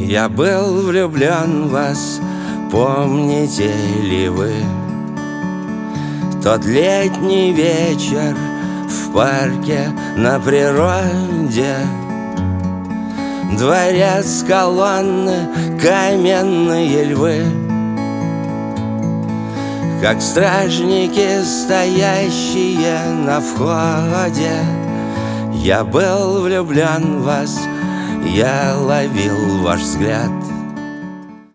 Я был влюблен в вас, помните ли вы тот летний вечер в парке на природе? Дворец, колонны, каменные львы, как стражники, стоящие на входе. Я был влюблен в вас, я ловил ваш взгляд.